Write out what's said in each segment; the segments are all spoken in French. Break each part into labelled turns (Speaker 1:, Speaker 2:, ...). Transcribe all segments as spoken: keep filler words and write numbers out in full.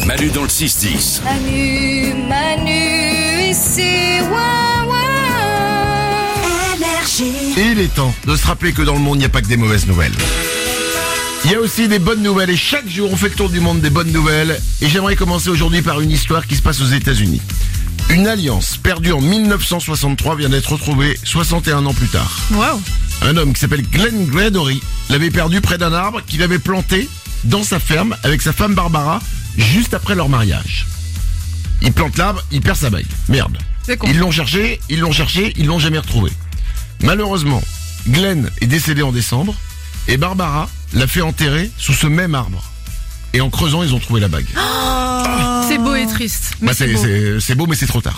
Speaker 1: Manu dans le six dix.
Speaker 2: Manu, Manu, ici, ouin, ouin. Énergie.
Speaker 3: Et il est temps de se rappeler que dans le monde, il n'y a pas que des mauvaises nouvelles. Il y a aussi des bonnes nouvelles et chaque jour, on fait le tour du monde des bonnes nouvelles. Et j'aimerais commencer aujourd'hui par une histoire qui se passe aux États-Unis. Une alliance perdue en mille neuf cent soixante-trois vient d'être retrouvée soixante et un ans plus tard.
Speaker 4: Wow.
Speaker 3: Un homme qui s'appelle Glenn Gregory l'avait perdu près d'un arbre qu'il avait planté dans sa ferme avec sa femme Barbara juste après leur mariage. Il plante l'arbre, il perd sa bague. Merde.
Speaker 4: C'est con.
Speaker 3: Ils l'ont cherché, ils l'ont cherché, ils l'ont jamais retrouvé. Malheureusement, Glenn est décédé en décembre et Barbara l'a fait enterrer sous ce même arbre. Et en creusant, ils ont trouvé la bague.
Speaker 4: C'est beau et triste. Mais
Speaker 3: Bah,
Speaker 4: c'est
Speaker 3: c'est,
Speaker 4: beau.
Speaker 3: c'est, c'est beau, mais c'est trop tard.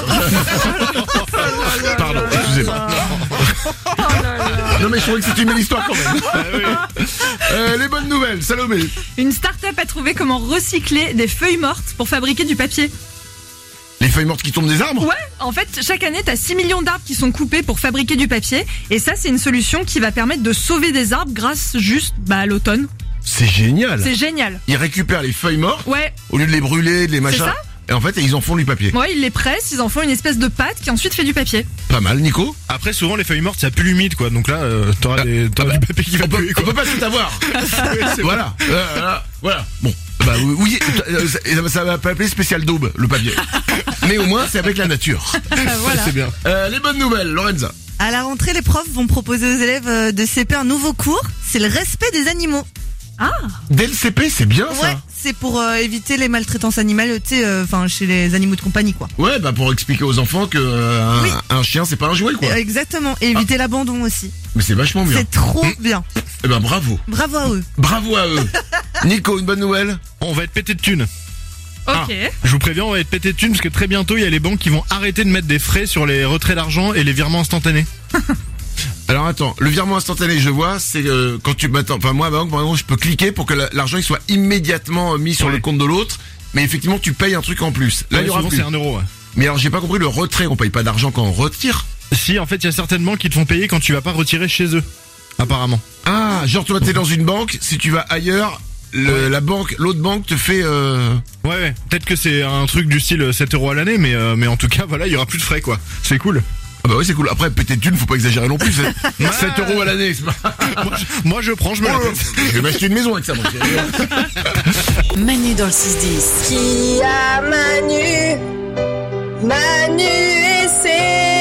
Speaker 3: Pardon, excusez-moi. Non mais je trouvais que c'était une belle histoire quand même. Euh, les bonnes nouvelles, Salomé.
Speaker 4: Une start-up a trouvé comment recycler des feuilles mortes pour fabriquer du papier.
Speaker 3: Les feuilles mortes qui tombent des arbres.
Speaker 4: Ouais, en fait, chaque année, t'as six millions d'arbres qui sont coupés pour fabriquer du papier. Et ça, c'est une solution qui va permettre de sauver des arbres grâce juste bah, à l'automne.
Speaker 3: C'est génial.
Speaker 4: C'est génial.
Speaker 3: Ils récupèrent les feuilles mortes
Speaker 4: Ouais,
Speaker 3: au lieu de les brûler, de les machins.
Speaker 4: ça.
Speaker 3: Et en fait, ils en font du papier.
Speaker 4: ouais, ils les pressent, ils en font une espèce de pâte qui ensuite fait du papier.
Speaker 3: Pas mal, Nico.
Speaker 5: Après, souvent, les feuilles mortes, ça pue l'humide, quoi. Donc là, euh, t'auras,
Speaker 3: Ah,
Speaker 5: des, t'auras
Speaker 3: ah bah,
Speaker 5: du papier qui va
Speaker 3: On peut,
Speaker 5: puer,
Speaker 3: on
Speaker 5: quoi.
Speaker 3: peut pas tout avoir.
Speaker 5: Oui, c'est
Speaker 3: Voilà. Euh, voilà. Voilà. Bon. Bah oui, euh, ça, ça va pas appeler spécial daube, le papier. Mais au moins, c'est avec la nature.
Speaker 4: Voilà.
Speaker 5: C'est bien.
Speaker 3: Euh, les bonnes nouvelles, Lorenza.
Speaker 6: À la rentrée, les profs vont proposer aux élèves euh, de C P un nouveau cours. C'est le respect des animaux.
Speaker 4: Ah,
Speaker 3: Dès le C P, c'est bien ça.
Speaker 6: Ouais, c'est pour euh, éviter les maltraitances animales, tu sais, euh, enfin chez les animaux de compagnie, quoi.
Speaker 3: Ouais, bah pour expliquer aux enfants que euh, un,
Speaker 6: Oui.
Speaker 3: un chien, c'est pas un jouet, quoi.
Speaker 6: Euh, exactement. Et éviter l'abandon aussi.
Speaker 3: Mais c'est vachement bien.
Speaker 6: C'est trop bien.
Speaker 3: Eh ben bravo.
Speaker 6: Bravo à eux.
Speaker 3: Bravo à eux. Nico, une bonne nouvelle.
Speaker 5: On va être pété de thunes.
Speaker 4: ok.
Speaker 5: Je vous préviens, on va être pété de thunes parce que très bientôt, il y a les banques qui vont arrêter de mettre des frais sur les retraits d'argent et les virements instantanés.
Speaker 3: Alors attends, le virement instantané, je vois, c'est euh, quand tu m'attends. Enfin moi, à ma banque, par exemple, je peux cliquer pour que la- l'argent il soit immédiatement euh, mis sur
Speaker 5: Ouais.
Speaker 3: le compte de l'autre. Mais effectivement, tu payes un truc en plus. Là,
Speaker 5: Ouais,
Speaker 3: il y aura
Speaker 5: souvent,
Speaker 3: plus.
Speaker 5: c'est un euro. Ouais.
Speaker 3: Mais alors, j'ai pas compris le retrait. On paye pas d'argent quand on retire.
Speaker 5: Si, en fait, il y a certaines banques qui te font payer quand tu vas pas retirer chez eux. Apparemment.
Speaker 3: Ah, genre toi, t'es dans une banque. Si tu vas ailleurs, le, la banque, l'autre banque te fait. Euh...
Speaker 5: Ouais, ouais. Peut-être que c'est un truc du style sept euros à l'année, mais, euh, mais en tout cas, voilà, il y aura plus de frais, quoi. C'est cool.
Speaker 3: Ah bah oui, c'est cool. Après, péter de thunes, faut pas exagérer non plus. C'est sept euros à l'année. C'est pas...
Speaker 5: moi, je, moi, je prends, je me la pète.
Speaker 3: Je vais m'acheter une maison avec ça. Donc.
Speaker 7: Manu dans le six dix.
Speaker 2: Qui a Manu, Manu et ses